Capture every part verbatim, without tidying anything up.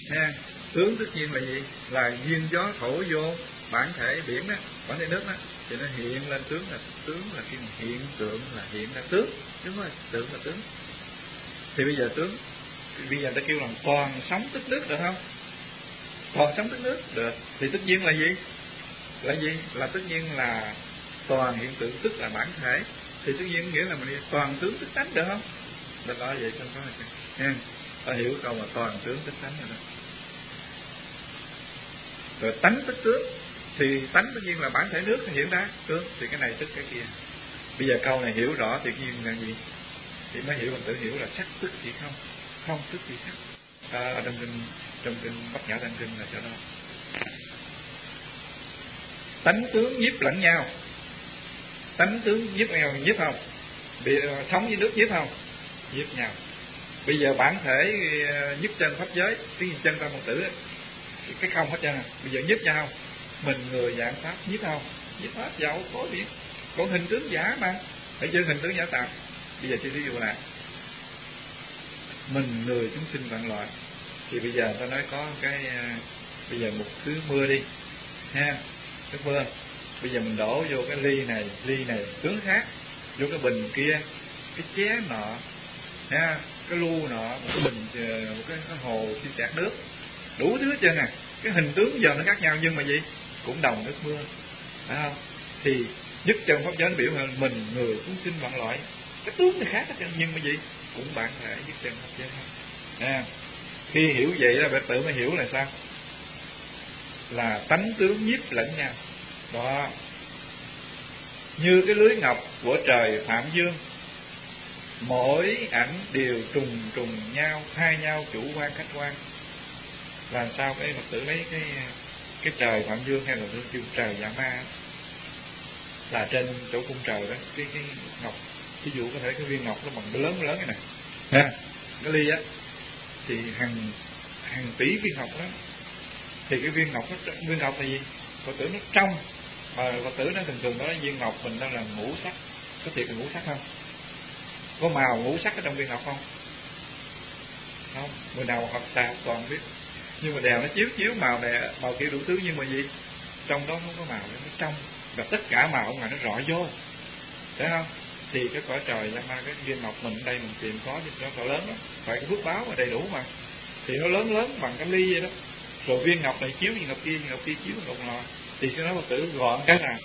ha. Tướng tất nhiên là gì? Là duyên gió thổi vô bản thể biển đó, bản thể nước đó, thì nó hiện lên tướng là tướng là cái hiện tượng, là hiện ra tướng, đúng rồi, tượng là tướng. Thì bây giờ tướng, bây giờ ta kêu là toàn sóng tức nước được không? Toàn sóng tức nước được. Thì tất nhiên là gì? Là gì? Là tất nhiên là toàn hiện tượng, tức là bản thể. Thì tất nhiên nghĩa là mình toàn tướng tức tánh được không? Là nói vậy không có nha. Ta hiểu câu mà toàn tướng tức tánh rồi đó. Rồi tánh tức tướng, thì tánh tất nhiên là bản thể nước thì hiện ra tướng, thì cái này tức cái kia. Bây giờ câu này hiểu rõ thì nhiên là gì? Thì mới hiểu, mình tự hiểu là sắc tức gì không, không tức gì sắc. À, ở trong kinh trong kinh Bát Nhã Tăng Kinh là chỗ đó. Tánh tướng nhiếp lẫn nhau. Tánh tướng nhiếp nhau, nhiếp không? Bị sống với nước nhiếp không? Nhiếp nhau. Bây giờ bản thể nhiếp chân pháp giới, cái chân ta một tử ấy, cái không hết trơn à. Bây giờ nhiếp nhau, mình người dạng pháp nhiếp không? Nhiếp hết dạo khối biển. Còn hình tướng giả mà, phải chơi hình tướng giả tạm. Bây giờ chỉ ví dụ là mình người chúng sinh vạn loại, thì bây giờ ta nói có cái bây giờ một thứ mưa đi ha, nước mưa. Bây giờ mình đổ vô cái ly này, ly này tướng khác, vô cái bình kia, cái ché nọ ha, cái lu nọ, một cái bình, một cái, cái hồ xi sẹt nước, đủ thứ hết trơn nè. Cái hình tướng giờ nó khác nhau nhưng mà gì cũng đồng nước mưa, phải không? Thì nhất chân pháp giới nó biểu hiện mình người chúng sinh vạn loại, cái tướng này khác hết trơn nhưng mà gì cũng bản thể nhất chân pháp giới ha. Khi hiểu vậy là bạn tự mới hiểu là sao? Là tánh tướng nhiếp lẫn nhau. Đó. Như cái lưới ngọc của trời Phạm Dương, mỗi ảnh đều trùng trùng nhau, thay nhau chủ quan khách quan. Làm sao cái Phật tử lấy cái cái trời Phạm Dương hay là kêu trời Dạ Ma, là trên chỗ cung trời đó, cái cái ngọc, ví dụ có thể cái viên ngọc nó bằng lớn lớn này nè, ha, cái ly á, thì hàng hàng tỷ viên ngọc đó, thì cái viên ngọc nó, viên ngọc là gì? Phật tử nó trong, mà Phật tử nó thường thường nói viên ngọc mình đó là ngũ sắc, có thiệt là ngũ sắc không? Có màu ngũ sắc ở trong viên ngọc không? Không, người nào học tà toàn biết. Nhưng mà đèn nó chiếu chiếu màu này, màu kia đủ thứ, nhưng mà gì? Trong đó không có màu, nó trong, và tất cả màu ở ngoài nó rọi vô, thấy không? Thì cái cõi trời Dạ Ma, cái viên ngọc mình ở đây mình tìm có thì nó cỡ lớn đó, phải cái phước báo mà đầy đủ mà, thì nó lớn lớn bằng cái ly vậy đó. Rồi viên ngọc này chiếu viên ngọc kia, viên ngọc kia chiếu viên ngọc nọ, thì cái đó Phật tử gọn cái là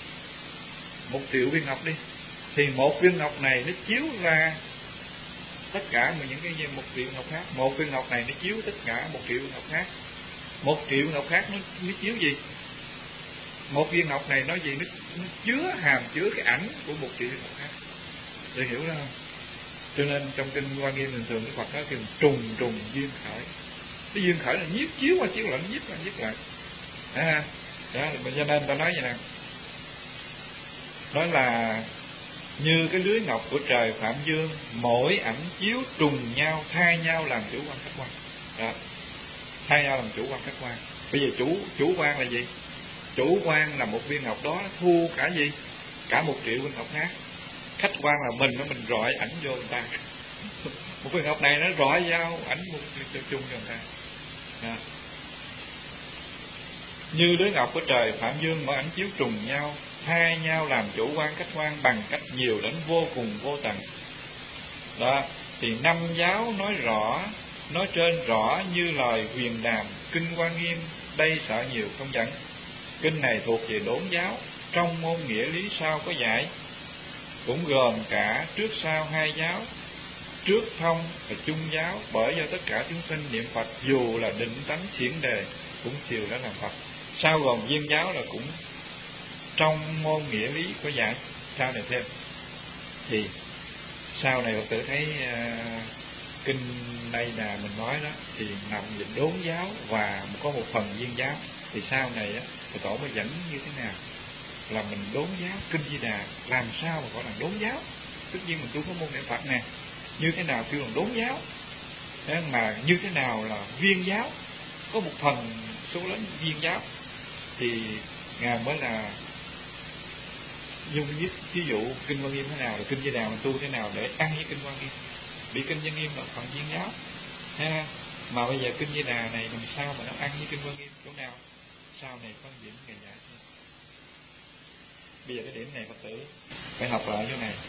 một triệu viên ngọc đi, thì một viên ngọc này nó chiếu ra tất cả những cái một triệu ngọc khác. Một viên ngọc này nó chiếu tất cả một triệu ngọc khác. Một triệu ngọc khác nó, nó chiếu gì? Một viên ngọc này nói gì? Nó, nó chứa hàm chứa cái ảnh của một triệu ngọc khác. Để hiểu đó không? Cho nên trong kinh Hoa Nghiêm thường thường cái Phật nói kêu trùng trùng duyên khởi. Cái duyên khởi là nhiếp chiếu qua chiếu lại, nhiếp qua nhiếp lại. À, đó, cho nên ta nói vậy nè, nói là như cái lưới ngọc của trời Phạm Dương, mỗi ảnh chiếu trùng nhau, thay nhau làm chủ quan khách quan. Đó, thay nhau làm chủ quan khách quan. Bây giờ chủ chủ quan là gì? Chủ quan là một viên ngọc đó thu cả gì? Cả một triệu viên ngọc khác. Khách quan là mình nó mình rọi ảnh vô người ta. Một viên ngọc này nó rọi vào ảnh một chung cho người ta. Đó. Như lưới ngọc của trời Phạm Dương, mỗi ảnh chiếu trùng nhau, thay nhau làm chủ quan khách quan bằng cách nhiều đến vô cùng vô tận. Đó, thì năm giáo nói rõ, nói trên rõ như lời huyền đàm kinh Hoa Nghiêm, đây sợ nhiều không dẫn. Kinh này thuộc về đốn giáo, trong môn nghĩa lý sau có dạy, cũng gồm cả trước sau hai giáo, trước thông và chung giáo, bởi do tất cả chúng sinh niệm Phật dù là định tánh xiển đề cũng chiều đã làm Phật. Sau gồm viên giáo là cũng trong môn nghĩa lý có dạy. Sau này thêm thì sau này Phật tử thấy uh, kinh đây là mình nói đó thì nằm về đốn giáo và có một phần viên giáo. Thì sau này á thì tổ mới dẫn như thế nào là mình đốn giáo. Kinh Di Đà làm sao mà gọi là đốn giáo? Tất nhiên mình tu có môn niệm Phật nè, như thế nào kêu là đốn giáo, thế mà như thế nào là viên giáo, có một phần số lớn viên giáo, thì ngài mới là dung nhất. Ví dụ kinh Hoa Nghiêm thế nào là kinh Di Đà mình tu thế nào để ăn với kinh Hoa Nghiêm. Bị kinh Hoa Nghiêm là phần viên giáo ha. Mà bây giờ kinh Di Đà này làm sao mà nó ăn với kinh Quan Nghiêm chỗ nào? Sau này có điểm ngày giải. Bây giờ cái điểm này Phật tử phải học lại chỗ này.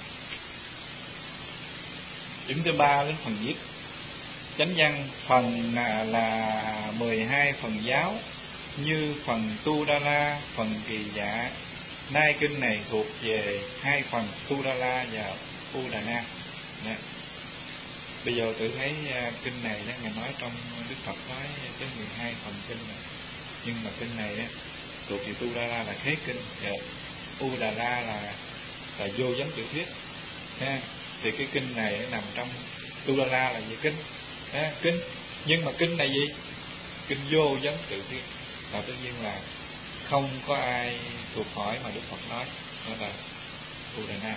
Điểm thứ ba đến phần viết. Chánh văn phần là, là mười hai phần giáo, như phần Tu Đa La, phần Kỳ Dạ. Nay kinh này thuộc về hai phần Tu Đa La và U Đà Na. Nè. Bây giờ tự thấy uh, kinh này đó, Ngài nói trong Đức Phật nói tới mười hai phần kinh này. Nhưng mà kinh này á, thuộc về Tu Đa La là khế kinh, và U Đà La là là vô vấn tự thuyết. Ha. Thì cái kinh này nó nằm trong Tu Đa La là gì kinh? Ha, kinh. Nhưng mà kinh này gì? Kinh vô vấn tự thuyết. Và tất nhiên là không có ai thuộc hỏi mà Đức Phật nói, đó là U Đà Na.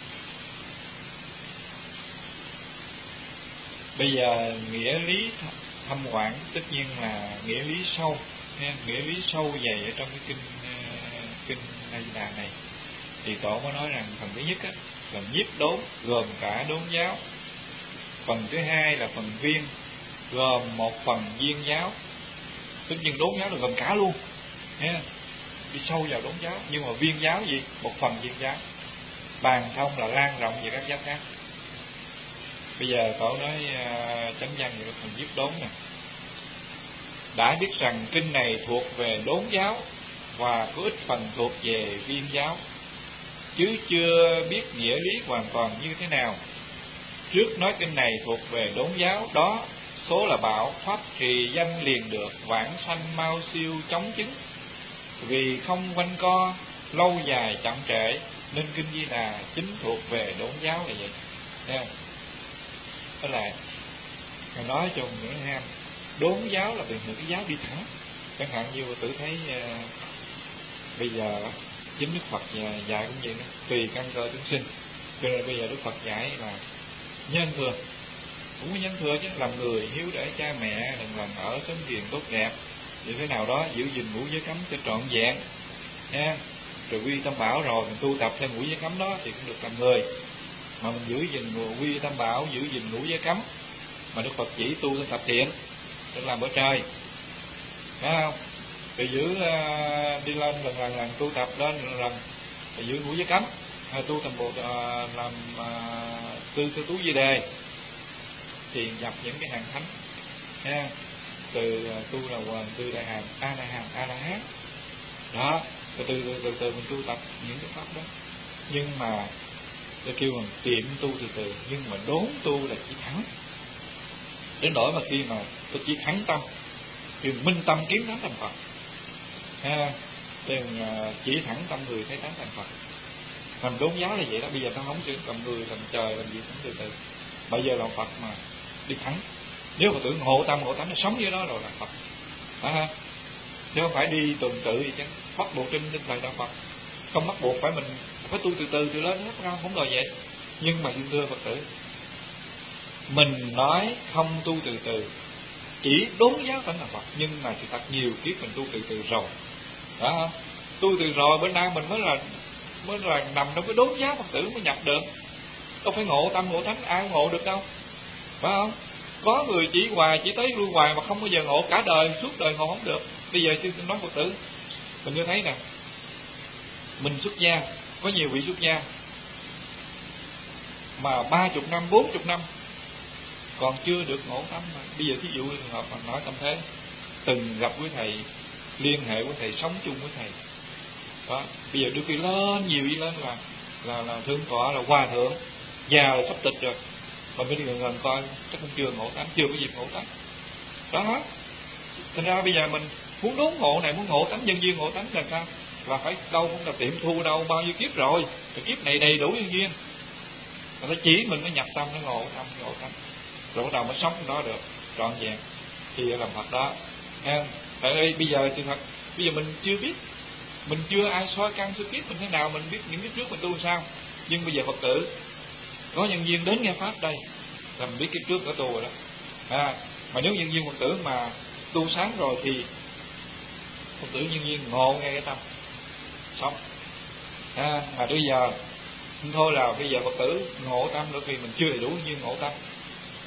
Bây giờ nghĩa lý thâm quảng tất nhiên là nghĩa lý sâu, ha, nghĩa lý sâu dày ở trong cái kinh uh, kinh A Di Đà này. Thì tổ mới nói rằng phần thứ nhất á, là nhiếp đốn gồm cả đốn giáo. Phần thứ hai là phần viên gồm một phần viên giáo. Tất nhiên đốn giáo là gồm cả luôn, ha, đi sâu vào đốn giáo. Nhưng mà viên giáo gì? Một phần viên giáo. Bàn thông là lan rộng về các giáo khác. Bây giờ tổ nói uh, chánh văn về phần nhiếp đốn nè. Đã biết rằng kinh này thuộc về đốn giáo và có ít phần thuộc về viên giáo, chứ chưa biết nghĩa lý hoàn toàn như thế nào. Trước nói kinh này thuộc về đốn giáo đó, số là bảo pháp trì danh liền được, vãng sanh mau siêu chóng chứng. Vì không quanh co lâu dài chậm trễ, nên kinh Di Đà chính thuộc về đốn giáo là vậy. Nha. Đó là Ngài nói cho những ham đốn giáo là bình thường cái giáo đi thẳng. Chẳng hạn như tự thấy uh, bây giờ chính Đức Phật dạy cũng vậy đó, tùy căn cơ chúng sinh. Cho nên bây giờ Đức Phật dạy là nhân thừa, cũng có nhân thừa chứ, làm người hiếu để cha mẹ, đừng làm ở sống hiền tốt đẹp, như thế nào đó, giữ gìn ngũ giới cấm cho trọn vẹn, nha. Rồi quy tam bảo rồi mình tu tập theo ngũ giới cấm đó thì cũng được làm người. Mà mình giữ gìn quy tam bảo, giữ gìn ngũ giới cấm mà Đức Phật chỉ tu theo tập thiện, tức làm ở trời, phải không? Rồi giữ uh, đi lên lần lần lần tu tập lên lần lần, rồi giữ ngũ giới cấm, hay tu thành bộ uh, làm uh, tư tư tú di đề thì nhập những cái hàng thánh, ha. Từ uh, tu là hoàn, từ đại hàm, a la hàm, a la hán đó, từ từ từ từ, từ mình tu tập những cái pháp đó. Nhưng mà để kêu mình tiệm tu từ từ, nhưng mà đốn tu là chỉ thẳng. Đến nỗi mà khi mà tôi chỉ thẳng tâm, thì minh tâm kiến thánh thành Phật, ha. Đừng chỉ thẳng tâm người thấy thánh thành Phật. Làm đốn giáo là vậy đó. Bây giờ ta không chịu làm người, làm trời, làm gì cũng từ từ. Bây giờ làm Phật mà đi thẳng. Nếu mà tưởng hộ tâm, hộ tánh nó sống với đó rồi là Phật, ha. Chứ không phải đi tuần tự gì chứ, bắt buộc trên tinh thần đạo Phật. Không bắt buộc phải mình phải tu từ từ từ lên hết, không không rồi vậy. Nhưng mà xin thưa Phật tử, mình nói không tu từ từ, chỉ đốn giáo vẫn là Phật. Nhưng mà sự thật nhiều kiếp mình tu từ từ rồi, đó. Tu từ rồi bữa nay mình mới là mới là nằm trong cái đốn giáo Phật tử mới nhập được. Đâu phải ngộ tâm ngộ thánh ai ngộ được đâu, phải không? Có người chỉ hoài chỉ tới lui hoài mà không bao giờ ngộ cả đời, suốt đời ngộ không được. Bây giờ tôi nói Phật tử, mình như thấy nè, mình xuất gia, có nhiều vị xuất gia mà ba chục năm, bốn chục năm còn chưa được ngộ tâm. Mà bây giờ thí dụ trường hợp mà nói tâm thế, từng gặp với thầy, liên hệ với thầy, sống chung với thầy đó, bây giờ đưa kỳ lên nhiều đi lên là là là thượng tọa, là hòa thượng, già là sắp tịch rồi, mà mới gần gần coi chắc cũng chưa ngộ tánh, chưa có dịp ngộ tánh đó. Thành ra bây giờ mình muốn đốn ngộ này, muốn ngộ tánh nhân duyên ngộ tánh là sao? Là phải đâu cũng là tiệm thu đâu bao nhiêu kiếp rồi, rồi kiếp này đầy đủ nhân duyên, mà phải chỉ mình mới nhập tâm, nó ngộ tâm ngộ tánh, rồi bắt đầu mới sống đó được trọn vẹn thì làm Phật đó, ha. Tại đây bây giờ thì thật, bây giờ mình chưa biết, mình chưa ai soi căn soi kiếp mình thế nào, mình biết những cái trước mình tu sao. Nhưng bây giờ Phật tử có nhân duyên đến nghe pháp đây là mình biết cái trước đã tu rồi đó, à, mà nếu nhân duyên Phật tử mà tu sáng rồi thì Phật tử nhân duyên ngộ ngay cái tâm sống, à, mà bây giờ thôi là bây giờ Phật tử ngộ tâm đôi khi mình chưa đầy đủ duyên ngộ tâm,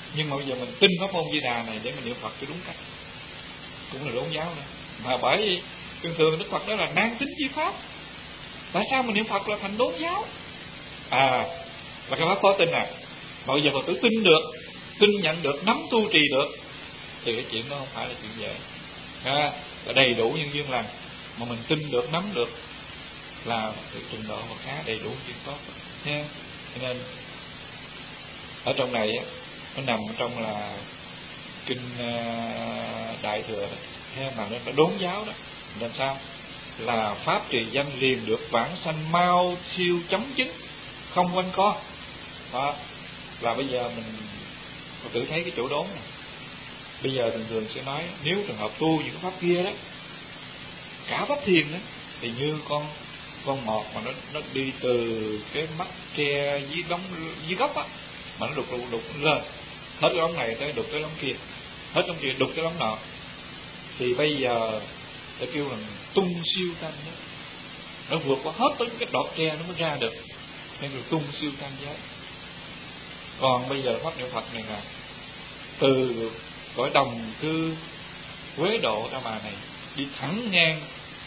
Nhưng mà bây giờ mình tin pháp môn Di Đà này để mình niệm Phật cho đúng cách, cũng là đốn giáo nữa. Mà bởi vì thường thường Đức Phật đó là nan tính chi pháp, tại sao mình niệm Phật là thành đốn giáo? À, là cái pháp khó tin à. Mà bây giờ Phật tử tin được, tin nhận được, nắm tu trì được, thì cái chuyện đó không phải là chuyện dễ. À, là đầy đủ nhân duyên lành, mà mình tin được, nắm được là cái trình độ mà khá đầy đủ chuyện tốt nha. Cho nên ở trong này á, nó nằm trong là kinh uh, Đại Thừa đó, theo mà nó đốn giáo đó. Làm sao? Là pháp trì danh liền được vãng sanh mau siêu chấm chứng, không quanh co. Đó là bây giờ mình Phật tử thấy cái chỗ đốn này. Bây giờ thường thường sẽ nói nếu trường hợp tu những cái pháp kia đó, cả pháp thiền đó, thì như con con mọt mà nó nó đi từ cái mắt tre dưới đống dưới gốc á, mà nó đục đục đục lên hết cái đống này tới đục tới đống kia, hết đống kia đục tới đống nọ, thì bây giờ ta kêu là tung siêu thanh đó, nó vượt qua hết tới cái đọt tre nó mới ra được, nên được tung siêu thanh giới. Còn bây giờ pháp niệm Phật này là từ cõi đồng cư Quế Độ Ta Bà này đi thẳng ngang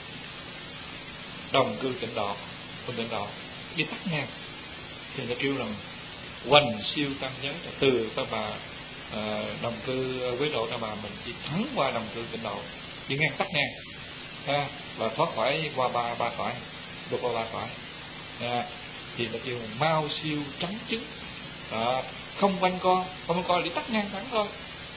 đồng cư Tịnh Độ, không Tịnh Độ đi tắt ngang, thì ta kêu rằng hoành siêu tam giới, là từ Ta Bà à, đồng cư Quế Độ Ta Bà mình đi thẳng qua đồng cư Tịnh Độ, đi ngang tắt ngang, à, và thoát khỏi qua ba ba cõi, vượt qua ba cõi, à, thì ta kêu là mau siêu chánh chứng. Đó, không quanh co, không quanh co là đi tắt ngang thẳng thôi.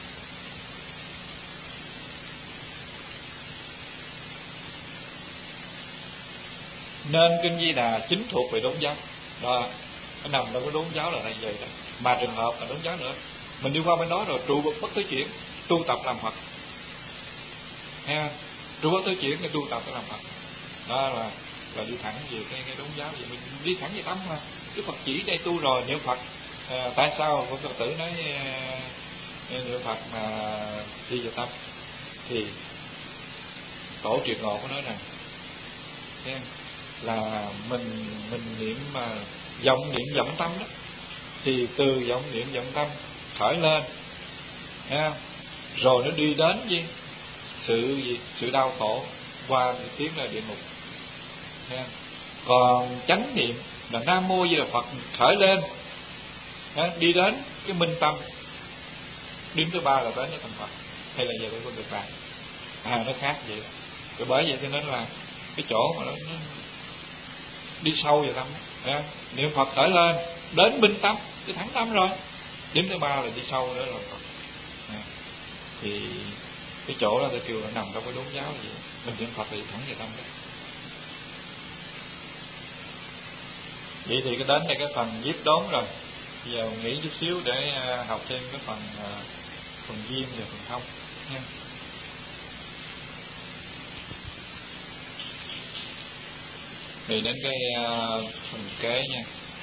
Nên kinh Di Đà chính thuộc về đốn giáo. Đó, nó nằm trong cái đốn giáo là như vậy đó. Mà trường hợp là đốn giáo nữa, mình đi qua bên đó rồi trụ bất tới chuyển, tu tập làm Phật. Ha, trụ bất tới chuyển để tu tập để làm Phật. Đó là là đi thẳng về cái cái đốn giáo, thì mình đi thẳng về tâm mà. Cái Phật chỉ đây tu rồi niệm Phật. À, tại sao Phật tử nói niệm Phật mà đi về tâm? Thì tổ Triệt Ngộ có nói rằng xem là mình mình niệm mà vọng niệm vọng tâm đó, thì từ vọng niệm vọng tâm khởi lên, ha, rồi nó đi đến gì sự gì sự đau khổ qua tiếng là địa ngục, ha. Còn chánh niệm là Nam Mô Di Đà Phật khởi lên, ha, đi đến cái minh tâm, điểm thứ ba là đến cái thành Phật, hay là về cái con được lạc, à nó khác vậy. Rồi bởi vậy cho nên là cái chỗ mà nó, nó đi sâu vào tâm, ha, niệm Phật khởi lên đến minh tâm, cái thẳng tâm rồi, điểm thứ ba là đi sâu nữa là Phật, à, thì cái chỗ đó tôi kêu là nằm trong cái đốn giáo vậy. Mình niệm Phật thì thẳng vào tâm đó. Vậy thì cái đến đây cái phần viết đốn rồi. Bây giờ nghỉ chút xíu để học thêm cái phần phần duyên và phần thông nha. Thì đến cái phần kế nha.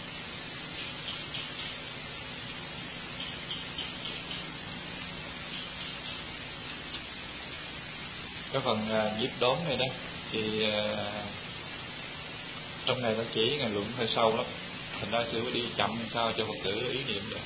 Cái phần viết đốn này đó thì trong này nó chỉ ngày luận hơi sâu lắm, thành ra sẽ phải đi chậm sao cho Phật tử ý niệm được.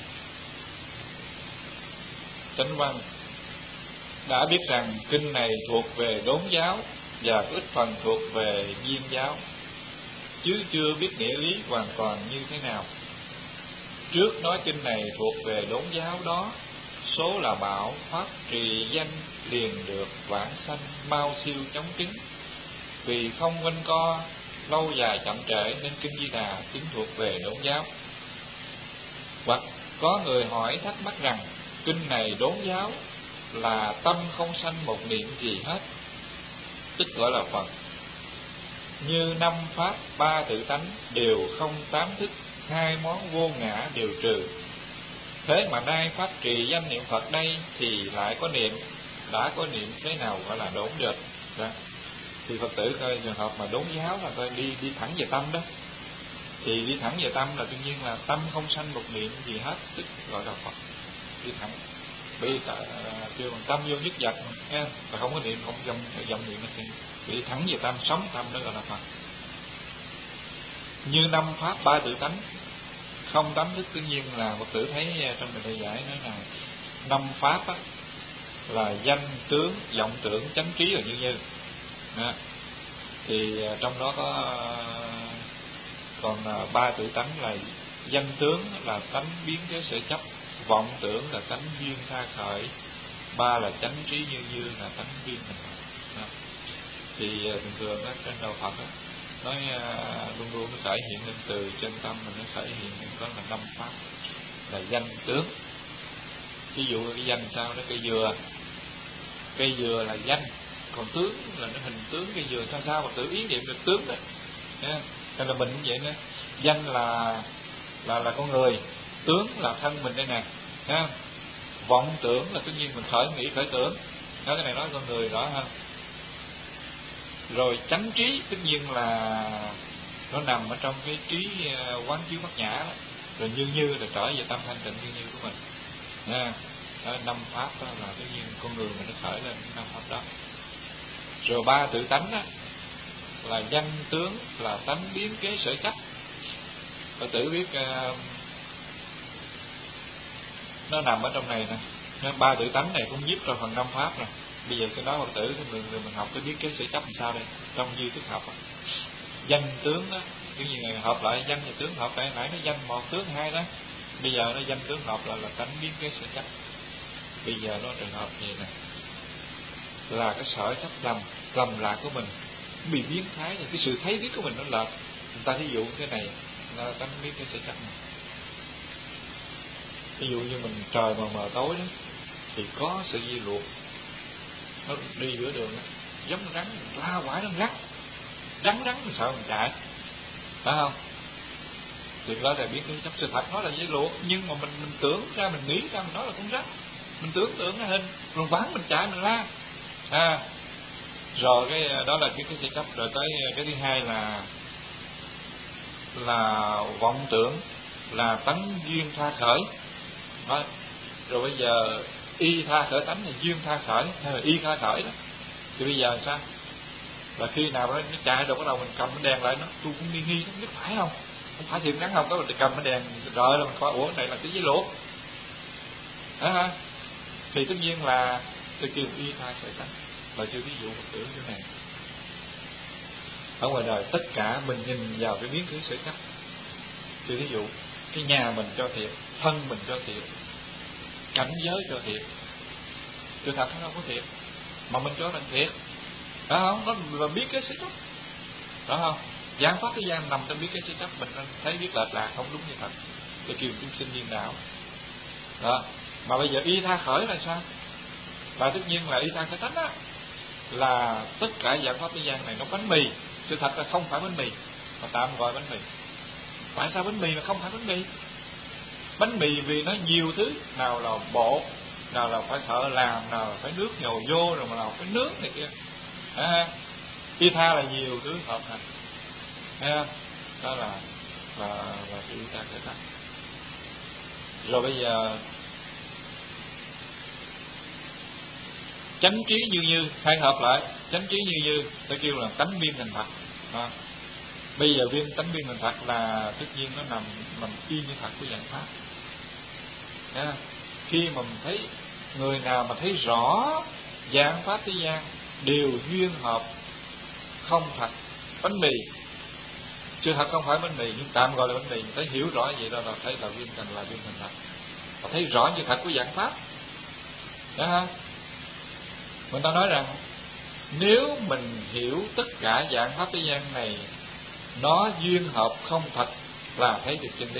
Chánh văn đã biết rằng kinh này thuộc về đốn giáo và có ít phần thuộc về viên giáo, chứ chưa biết nghĩa lý hoàn toàn như thế nào. Trước nói kinh này thuộc về đốn giáo đó, số là bảo pháp trì danh liền được vãng sanh mau siêu chóng chứng. Vì không quanh co lâu dài chậm trễ nên kinh Di Đà chính thuộc về đốn giáo. Hoặc có người hỏi thắc mắc rằng kinh này đốn giáo là tâm không sanh một niệm gì hết, tức gọi là Phật, như năm pháp ba tự tánh đều không tám thức, hai món vô ngã đều trừ. Thế mà nay pháp trì danh niệm Phật đây thì lại có niệm, đã có niệm thế nào gọi là đốn được? Đó. Thì Phật tử coi trường hợp mà đốn giáo là coi đi đi thẳng về tâm đó, thì đi thẳng về tâm là tự nhiên là tâm không sanh một niệm gì hết, tức gọi là Phật, đi thẳng. Bị kêu bằng tâm vô nhất vật, ha, và không có niệm, không dòng dòng niệm nó bị thẳng về tâm, sống tâm đó gọi là Phật. Như năm pháp ba tự tánh không tánh thức tự nhiên là Phật tử thấy trong bài đại giải nói là năm pháp á, là danh tướng, vọng tưởng, chánh trí và như như. Đó. Thì trong đó có còn ba tự tánh là danh tướng là tánh biến cái sở chấp, vọng tưởng là tánh duyên tha khởi, ba là chánh trí như như là tánh duyên thành Phật. Thì thường thường á, trên đạo Phật á, nói luôn luôn nó khởi hiện lên từ chân tâm, mình nó khởi hiện lên có là năm pháp là danh tướng. Ví dụ cái danh sao, nó cây dừa, cây dừa là danh, còn tướng là nó hình tướng cây dừa sao sao mà tự ý niệm được tướng đó. Nên là mình cũng vậy nữa, danh là là là con người, tướng là thân mình đây nè. Ha? Vọng tưởng là tất nhiên mình khởi nghĩ khởi tưởng, nói cái này nói con người rõ hơn. Rồi chánh trí tất nhiên là nó nằm ở trong cái trí quán chiếu bát nhã đó. Rồi như như là trở về tâm thanh tịnh như như của mình. Ha? Đó, năm pháp đó là tất nhiên con người mình nó khởi lên năm pháp đó. Rồi ba tự tánh đó là danh tướng là tánh biến kế sở chấp. Phật tử biết uh, nó nằm ở trong này nè. Nên ba tự tánh này cũng giúp cho phần năm pháp nè. Bây giờ cái đó Phật tử mình, mình học cái biết cái sở chấp làm sao đây trong duy thức học. Danh tướng đó, cái gì này hợp lại danh và tướng hợp lại, nãy nó danh một tướng hai đó. Bây giờ nó danh tướng hợp là là tánh biến cái sở chấp. Bây giờ nó trường hợp gì nè, là cái sở chấp lầm lầm lạc của mình bị biến thái, là cái sự thấy biết của mình nó lệch. Người ta ví dụ cái này là tánh biến cái sở chấp này. Ví dụ như mình trời mà mờ tối đó thì có sự di luộc nó đi giữa đường đó, giống rắn, mình la quải nó rắn rắn rắn mình sợ mình chạy, phải không? Thì đó là biết cái chấp. Sự thật nó là dây luộc, nhưng mà mình mình tưởng ra, mình nghĩ ra mình nói là con rắn, mình tưởng tượng ra hình rồi bắn mình chạy mình la. À, rồi cái đó là cái cái sự chấp. Rồi tới cái thứ hai là là vọng tưởng là tánh duyên tha khởi. Đó. Rồi bây giờ y tha khởi tánh là duyên tha khởi hay là y tha khởi đó. Thì bây giờ sao? Là khi nào đó nó chạy rồi bắt đầu mình cầm cái đèn lại, nó tôi cũng nghi nghi, không biết phải không? Không phải thiền ngắn không, có mình cầm cái đèn rọi là mình coi, ủa này là cái giấy luộc. Đó ha. Thì tất nhiên là tôi kêu y tha khởi tánh. Và chưa ví dụ một tưởng như này. Ở ngoài đời tất cả mình nhìn vào cái biến thứ sở chấp. Thì ví dụ cái nhà mình cho thiệt, thân mình cho thiệt, cảnh giới cho thiệt, sự thật nó đâu có thiệt mà mình cho là thiệt, đó không? Nó là biết cái sở chấp, đó không? Giảng pháp thế gian nằm trong biết cái sở chấp, mình thấy biết lệch lạc không đúng như thật, để kêu chúng sinh điên đảo. Đó. Mà bây giờ y tha khởi là sao? Là tất nhiên là y tha khởi tánh á, là tất cả dạng pháp thế gian này nó bánh mì, sự thật là không phải bánh mì, mà tạm gọi bánh mì. Tại sao bánh mì mà không phải bánh mì? Bánh mì vì nó nhiều thứ, nào là bột, nào là phải thợ làm, nào là phải nước nhồi vô, rồi mà nào phải nướng này kia. À, y tha là nhiều thứ hợp thành. À, đó là là là y tha cái tánh. Rồi bây giờ chánh trí như như thay hợp lại, chánh trí như như ta kêu là tánh viên thành Phật. À, bây giờ viên tánh viên thành Phật là tất nhiên nó nằm nằm y như thật của dạng pháp. À, khi mà mình thấy người nào mà thấy rõ dạng pháp thế gian đều duyên hợp không thật bánh mì, chưa thật không phải bánh mì nhưng tạm gọi là bánh mì, thấy hiểu rõ vậy đó là thấy là viên thành là viên thành thật, và thấy rõ như thật của dạng pháp. Đó ha. Người ta nói rằng nếu mình hiểu tất cả dạng pháp thế gian này nó duyên hợp không thật là thấy được chân lý.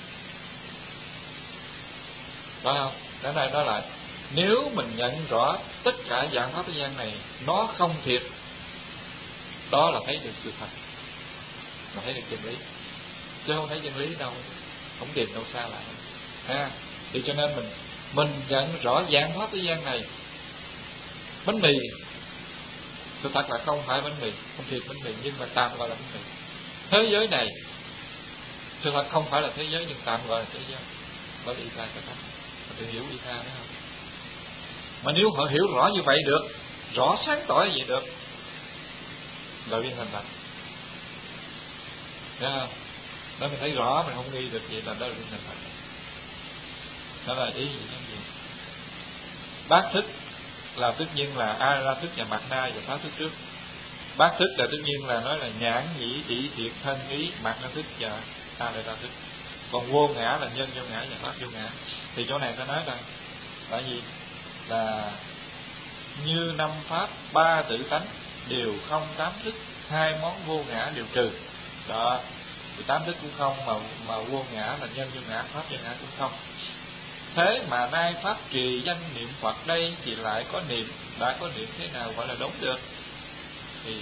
Phải không? Cái này nói lại, nếu mình nhận rõ tất cả dạng pháp thế gian này nó không thiệt, đó là thấy được sự thật, là thấy được chân lý. Chứ không thấy chân lý đâu, không tìm đâu xa lại. Ha. Thì cho nên mình mình nhận rõ dạng pháp thế gian này, bánh mì sự thật là không phải bánh mì, không thiệt bánh mì, nhưng mà tạm gọi là bánh mì. Thế giới này sự thật không phải là thế giới, nhưng tạm gọi là thế giới. Đó là y tha cái tánh. Mình hiểu y tha đó không? Mà nếu họ hiểu rõ như vậy được, rõ sáng tỏ như vậy được, là viên thành Phật. đó mình thấy rõ mình không nghi được vậy là đó là thành Phật. Đó là ý gì gì bát thức là tất nhiên là a la thức và mạt na và pháp thức trước. Bát thức là tất nhiên là nói là nhãn nhĩ tỷ thiệt thân ý mạt na thức và a la thức. Còn vô ngã là nhân vô ngã và pháp vô ngã. Thì chỗ này ta nói rằng là gì? Là như năm pháp ba tự tánh đều không tám thức, hai món vô ngã đều trừ. Đó, thì tám thức cũng không, mà mà vô ngã là nhân vô ngã, pháp vô ngã cũng không. Thế mà nay pháp trì danh niệm Phật đây thì lại có niệm, đã có niệm thế nào gọi là đúng được? Thì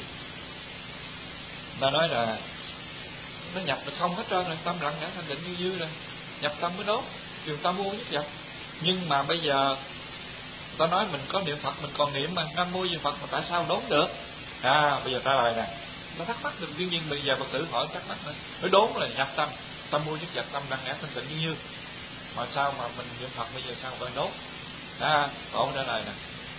ta nói là nó nhập được không hết trơn rồi, tâm lặng lẽ thanh định như dư rồi, nhập tâm mới đốt, dùng tâm vô nhất nhập. Nhưng mà bây giờ ta nói mình có niệm Phật, mình còn niệm mà nam mô Di Phật mà tại sao đốn được? À, bây giờ trả lời nè, nó thắc mắc được. Đương nhiên bây giờ Phật tử hỏi thắc mắc nữa, nói đốn là nhập tâm, tâm vô nhất nhập, tâm lặng lẽ thanh tịnh như như. Mà sao mà mình niệm Phật bây giờ sao gọi đốn? À, ông trả lời nè,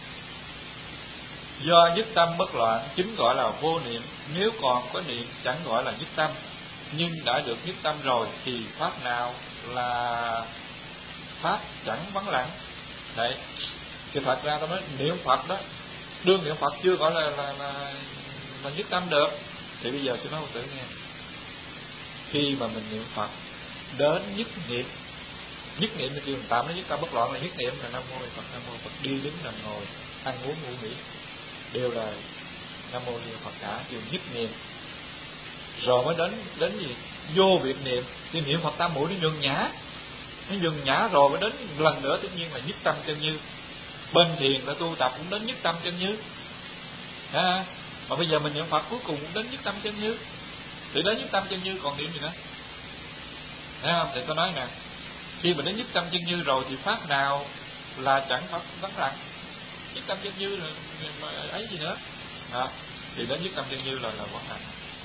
do nhất tâm bất loạn chính gọi là vô niệm. Nếu còn có niệm chẳng gọi là nhất tâm, nhưng đã được nhất tâm rồi thì pháp nào là pháp chẳng vắng lặng. Đấy, thì thật ra tôi nói niệm Phật đó, đương niệm Phật chưa gọi là là, là, là nhất tâm được. Thì bây giờ tôi nói một tự nghe, khi mà mình niệm Phật đến nhất niệm, nhất niệm thì kêu tạm nói nhất tâm bất loạn là nhất niệm là nam mô Phật, nam mô Phật, đi đứng nằm ngồi ăn uống ngủ nghỉ đều là nam mô Di Phật cả, kêu nhất niệm. Rồi mới đến đến gì vô biệt niệm, thì niệm Phật tam muội nó nhường nhã, nó nhường nhã rồi mới đến lần nữa tất nhiên là nhất tâm chân như. Bên thiền đã tu tập cũng đến nhất tâm chân như à, mà bây giờ mình niệm Phật cuối cùng cũng đến nhất tâm chân như. Thì đến nhất tâm chân như còn niệm gì nữa? Thấy không? Thì tôi nói nè, khi mình đến nhất tâm chân như rồi thì pháp nào là chẳng pháp vắng lặng? Nhất tâm chân như là ấy gì nữa? À, thì đến nhất tâm chân như là là vắng lặng.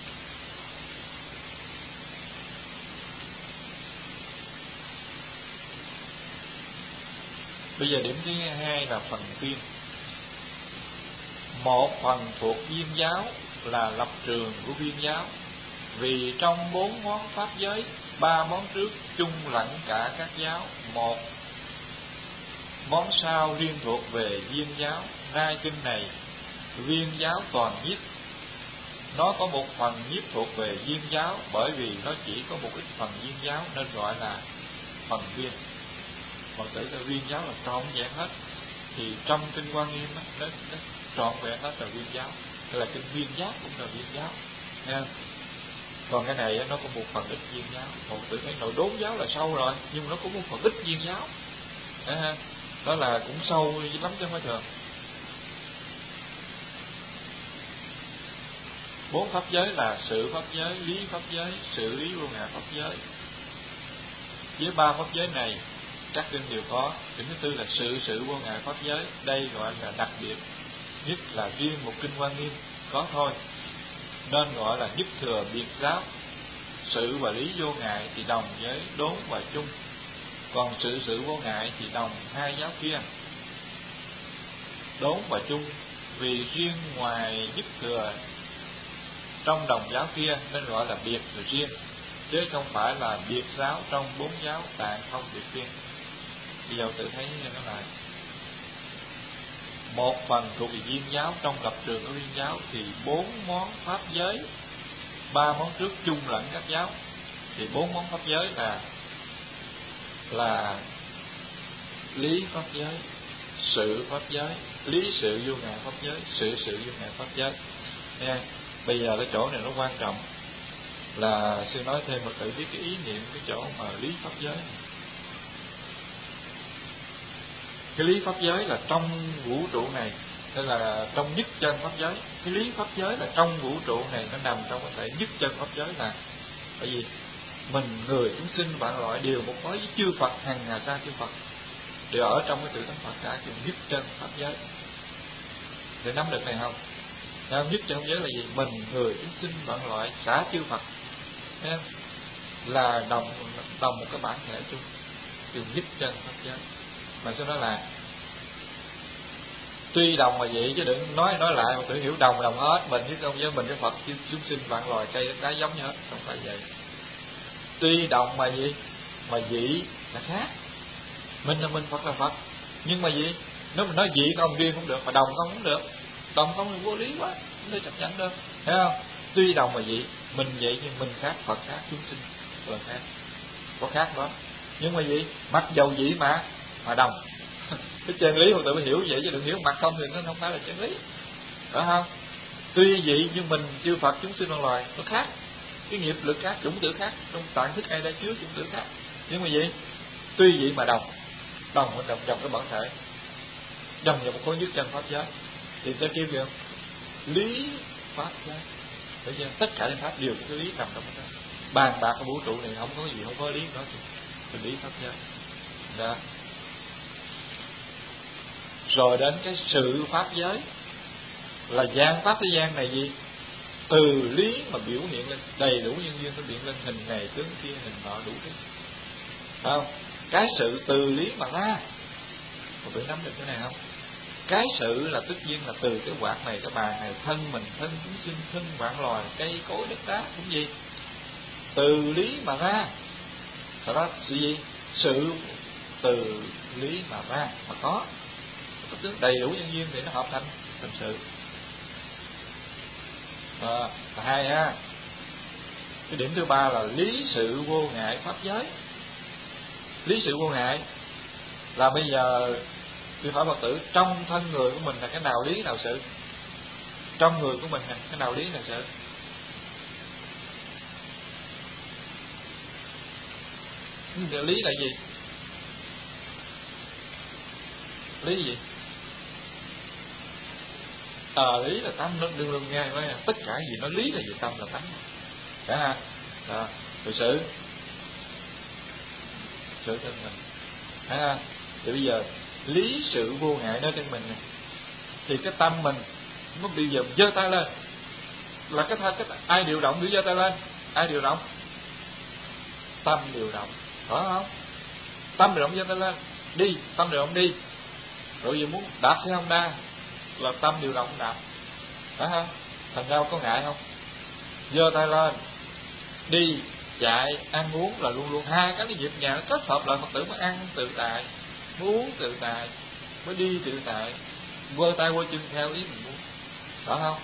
Bây giờ điểm thứ hai là phần viên. Một phần thuộc viên giáo là lập trường của viên giáo. Vì trong bốn món pháp giới, ba món trước chung lẫn cả các giáo, một món sau riêng thuộc về viên giáo. Hai kinh này viên giáo toàn nhiếp, nó có một phần nhiếp thuộc về viên giáo, bởi vì nó chỉ có một ít phần viên giáo nên gọi là phần viên. Phật tử là viên giáo là trọn vẹn hết. Thì trong kinh Hoa Nghiêm á, nó, nó trọn vẹn hết là viên giáo, tức là kinh viên giác cũng là viên giáo nha. Còn cái này á, nó có một phần ít viên giáo. Phật tử thấy nội đốn giáo là sâu rồi, nhưng nó có một phần ít viên giáo à, đó là cũng sâu lắm chứ không phải thường. Bốn pháp giới là sự pháp giới, lý pháp giới, sự lý vô ngã pháp giới. Với ba pháp giới này các kinh đều có. Kinh thứ tư là sự sự vô ngại pháp giới, đây gọi là đặc biệt nhất, là riêng một kinh Hoa Nghiêm có thôi, nên gọi là nhất thừa biệt giáo. Sự và lý vô ngại thì đồng với đốn và chung, còn sự sự vô ngại thì đồng hai giáo kia, đốn và chung. Vì riêng ngoài nhất thừa trong đồng giáo kia nên gọi là biệt rồi riêng, chứ không phải là biệt giáo trong bốn giáo tạng không biệt riêng. Bây giờ tự thấy nó lại một phần thuộc về viên giáo. Trong lập trường của viên giáo thì bốn món pháp giới, ba món trước chung lẫn các giáo. Thì bốn món pháp giới là là lý pháp giới, sự pháp giới, lý sự vô ngại pháp giới, sự sự vô ngại pháp giới nha. Bây giờ cái chỗ này nó quan trọng là sư nói thêm một tự biết cái ý niệm cái chỗ mà lý pháp giới. Cái lý pháp giới là trong vũ trụ này, tức là trong nhất chân pháp giới. Cái lý pháp giới là trong vũ trụ này, nó nằm trong cái thể nhất chân pháp giới. Là bởi vì mình người chúng sinh vạn loại đều một khối với chư Phật, hàng hà sa chư Phật đều ở trong cái tự tánh Phật cả, kiểu nhất chân pháp giới. Để nắm được này không? Nhất chân pháp giới là gì? Mình người chúng sinh vạn loại xả chư Phật là đồng đồng một cái bản thể chung, kiểu nhất chân pháp giới. Mà sau đó là tuy đồng mà vậy chứ đừng nói nói lại mà tự hiểu đồng đồng hết. Mình với không với mình với Phật với chúng sinh vạn loài cây đất đá giống như hết, không phải vậy. Tuy đồng mà gì? Mà dị là khác. Mình là mình, Phật là Phật. Nhưng mà gì? Nếu mình nói dị không riêng không được, mà đồng không cũng được. Đồng không thì vô lý quá, không thể chấp nhận được. Thấy không? Tuy đồng mà dị, mình vậy nhưng mình khác, Phật khác, chúng sinh là khác. Có khác đó. Nhưng mà gì? Mặc dầu dị mà mà đồng. Cái chân lý Phật tử phải hiểu vậy, chứ đừng hiểu mặt không thì nó không phải là chân lý. Phải không? Tuy vậy nhưng mình chư Phật chúng sinh con loài nó khác. Cái nghiệp lực khác, chủng tử khác, trong tạng thức ai đã chứa chủng tử khác. Nhưng mà gì? Tuy vậy mà đồng. Đồng đồng trong cái bản thể, đồng vào một khối nhất chân pháp giới. Thì ta kêu kìa lý pháp giới. Bởi vì tất cả những pháp đều có cái lý nằm trong đó. Bàn bạc cái vũ trụ này không có gì không có lý đó thì, thì lý pháp giới. Đó. Rồi đến cái sự pháp giới là gian pháp thế gian này gì? Từ lý mà biểu hiện lên đầy đủ nhân duyên, nó hiện lên hình này tướng kia, hình nọ đủ thứ. Không? Cái sự từ lý mà ra. Mọi người nắm được cái này không? Cái sự là tất nhiên là từ cái quạt này, cái bàn này, thân mình, thân chúng sinh, thân vạn loài, cây cối đất đá cũng gì? Từ lý mà ra. Thật đó sự gì? Sự từ lý mà ra mà có. Có tướng đầy đủ nhân duyên để nó hợp thành thành sự. À, hai ha. Cái điểm thứ ba là lý sự vô ngại pháp giới. Lý sự vô ngại là bây giờ tôi hỏi Phật tử, trong thân người của mình là cái nào lý nào sự? Trong người của mình là cái nào lý nào sự? Lý là gì? Lý gì? À, lý là tâm, nó đương đương nghe nói tất cả gì nó lý là gì? Tâm là tánh. Cả ha. Đó. Rồi sự sự thân mình. Ha. Thì bây giờ lý sự vô ngại nơi trên mình này, thì cái tâm mình nó bây giờ giơ tay lên là cái thân, cái ai điều động để giơ tay lên? Ai điều động? Tâm điều động, phải không? Tâm điều động giơ tay lên, đi, tâm điều động đi. Rồi giờ muốn đạp xe Honda là tâm điều động đạp, phải không? Thành ra có ngại không? Giơ tay lên, đi, chạy, ăn uống là luôn luôn hai cái nhịp nhàng nó kết hợp lại. Phật tử mới ăn tự tại, mới uống tự tại, mới đi tự tại, quơ tay quơ chân theo ý mình muốn, phải không?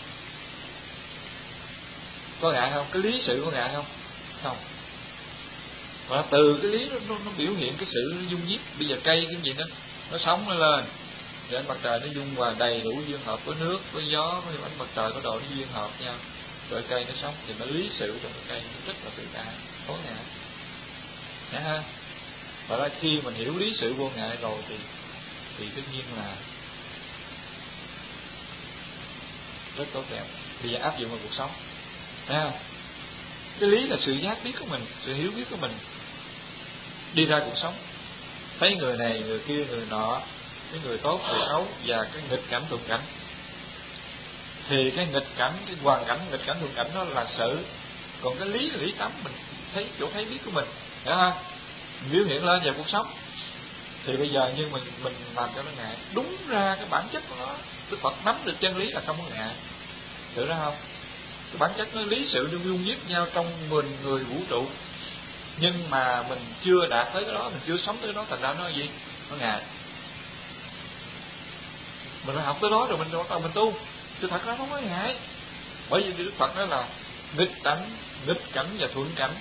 Có ngại không? Cái lý sự có ngại không? Không. Và từ cái lý nó, nó, nó biểu hiện cái sự nó dung nhiếp. Bây giờ cây cái gì đó nó sống nó lên, thì ánh mặt trời nó dung hòa đầy đủ duyên hợp với nước, với gió, với ánh mặt trời có độ nó duyên hợp nhau, rồi cây nó sống thì nó lý sự trong cái cây nó rất là tự tại, có ngại. Nhá ha. Và đó, khi mình hiểu lý sự vô ngại rồi thì thì tất nhiên là rất tốt đẹp. Bây giờ áp dụng vào cuộc sống. Ha. Cái lý là sự giác biết của mình, sự hiểu biết của mình. Đi ra cuộc sống, thấy người này, người kia, người nọ, cái người tốt, người xấu và cái nghịch cảnh thuận cảnh. Thì cái nghịch cảnh, cái hoàn cảnh, nghịch cảnh thuận cảnh đó là sự. Còn cái lý là lý tánh, mình thấy chỗ thấy biết của mình, hiểu không? Mình biểu hiện lên vào cuộc sống. Thì bây giờ nhưng mình mình làm cho nó ngại. Đúng ra cái bản chất của nó, Đức Phật nắm được chân lý là không có ngại. Hiểu đó không? Cái bản chất nó lý sự nó dung nhiếp nhau trong mình người vũ trụ. Nhưng mà mình chưa đạt tới cái đó, mình chưa sống tới cái đó, thành ra nó là gì? Nó ngại. Mình phải học tới đó rồi mình bắt đầu mình tu. Chứ thật ra không có ngại. Bởi vì Đức Phật nói là nghịch cảnh, nghịch cảnh và thuận cảnh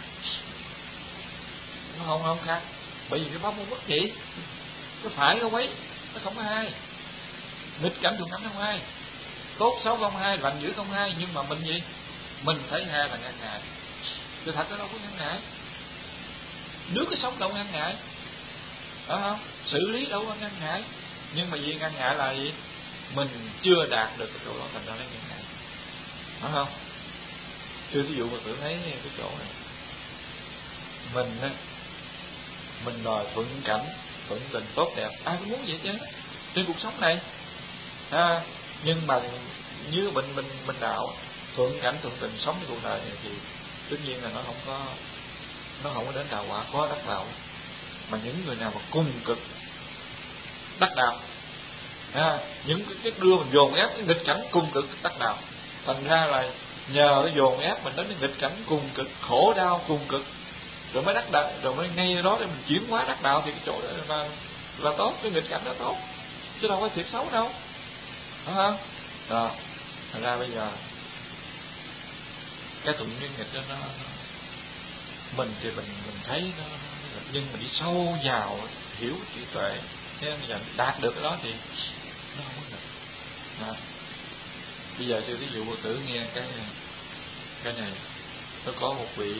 nó không không khác. Bởi vì cái pháp môn bất nhị, cái phải cái quấy nó không có hai. Nghịch cảnh thuận cảnh không hai, tốt xấu không hai, lành dữ không hai. Nhưng mà mình gì? Mình thấy hai là ngăn ngại. Chứ thật ra đâu có ngăn ngại. Nước cái sống đâu ngăn ngại, phải không? Xử lý đâu có ngăn ngại. Nhưng mà gì ngăn ngại là gì? Mình chưa đạt được cái chỗ đó, thành ra nó ngăn ngại, phải không? Chưa ví dụ mà tự thấy cái chỗ này, mình á, mình đòi thuận cảnh, thuận tình tốt đẹp, ai cũng muốn vậy chứ trên cuộc sống này, ha. Nhưng mà như mình mình mình đạo thuận cảnh thuận tình sống trong cuộc đời này thì tất nhiên là nó không có nó không có đến đạo quả, có đắc đạo. Mà những người nào mà cùng cực đắc đạo, ha, những cái, cái đưa mình dồn ép cái nghịch cảnh cùng cực đắc đạo, thành ra là nhờ cái dồn ép mình đến cái nghịch cảnh cùng cực, khổ đau cùng cực, rồi mới đắc đạo, rồi mới ngay đó để mình chuyển hóa đắc đạo, thì cái chỗ đó là là tốt, cái nghịch cảnh đó tốt, chứ đâu có thiệt xấu đâu, đúng không? Đó, thành ra bây giờ cái thuận nhân nghịch đó nó, mình thì mình mình thấy nó, nhưng mà đi sâu vào hiểu trí tuệ, thế bây giờ đạt được cái đó thì nó không có nghịch. Đó. Bây giờ tôi ví dụ cô tử nghe cái cái này, nó có một vị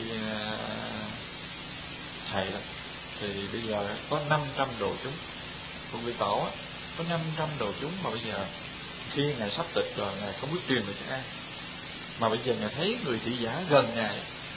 thầy đó, thì bây giờ có năm trăm đồ chúng, một vị tổ á, có năm trăm đồ chúng, mà bây giờ khi ngài sắp tịch rồi, ngài không biết truyền được cho ai, mà bây giờ ngài thấy người thị giả gần ngài,